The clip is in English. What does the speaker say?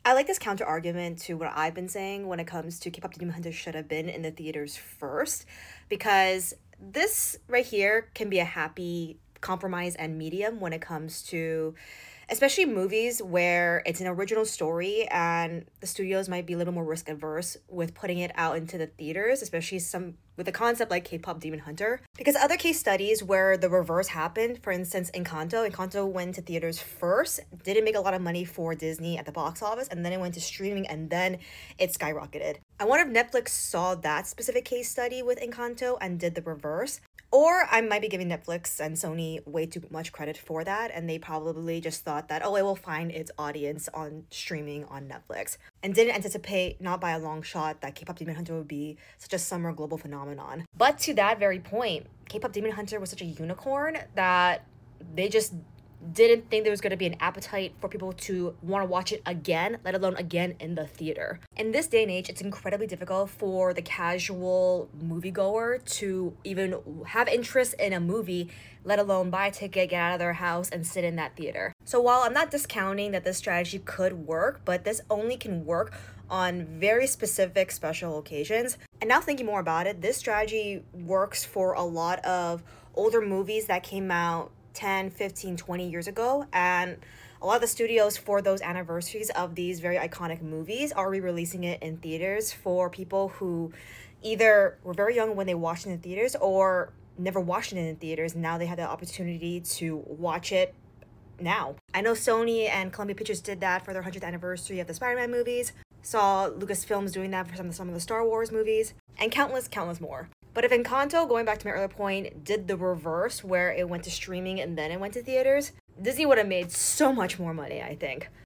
I like this counter argument to what I've been saying when it comes to K-pop Demon Hunters should have been in the theaters first, because this right here can be a happy compromise and medium when it comes to especially movies where it's an original story and the studios might be a little more risk averse with putting it out into the theaters, especially some with a concept like K-pop Demon Hunter. Because other case studies where the reverse happened, for instance, Encanto went to theaters first, didn't make a lot of money for Disney at the box office, and then it went to streaming and then it skyrocketed. I wonder if Netflix saw that specific case study with Encanto and did the reverse. Or I might be giving Netflix and Sony way too much credit for that, and they probably just thought that, oh, it will find its audience on streaming on Netflix, and didn't anticipate, not by a long shot, that K-pop Demon Hunter would be such a summer global phenomenon. But to that very point, K-pop Demon Hunter was such a unicorn that they just didn't think there was going to be an appetite for people to want to watch it again, let alone again in the theater. In this day and age, it's incredibly difficult for the casual moviegoer to even have interest in a movie, let alone buy a ticket, get out of their house, and sit in that theater. So while I'm not discounting that this strategy could work, but this only can work on very specific special occasions. And now thinking more about it, this strategy works for a lot of older movies that came out 10, 15, 20 years ago, and a lot of the studios for those anniversaries of these very iconic movies are re-releasing it in theaters for people who either were very young when they watched it in theaters or never watched it in theaters. Now they have the opportunity to watch it now. I know Sony and Columbia Pictures did that for their 100th anniversary of the Spider-Man movies, saw Lucasfilms doing that for some of the Star Wars movies, and countless more. But if Encanto, going back to my earlier point, did the reverse where it went to streaming and then it went to theaters, Disney would have made so much more money, I think.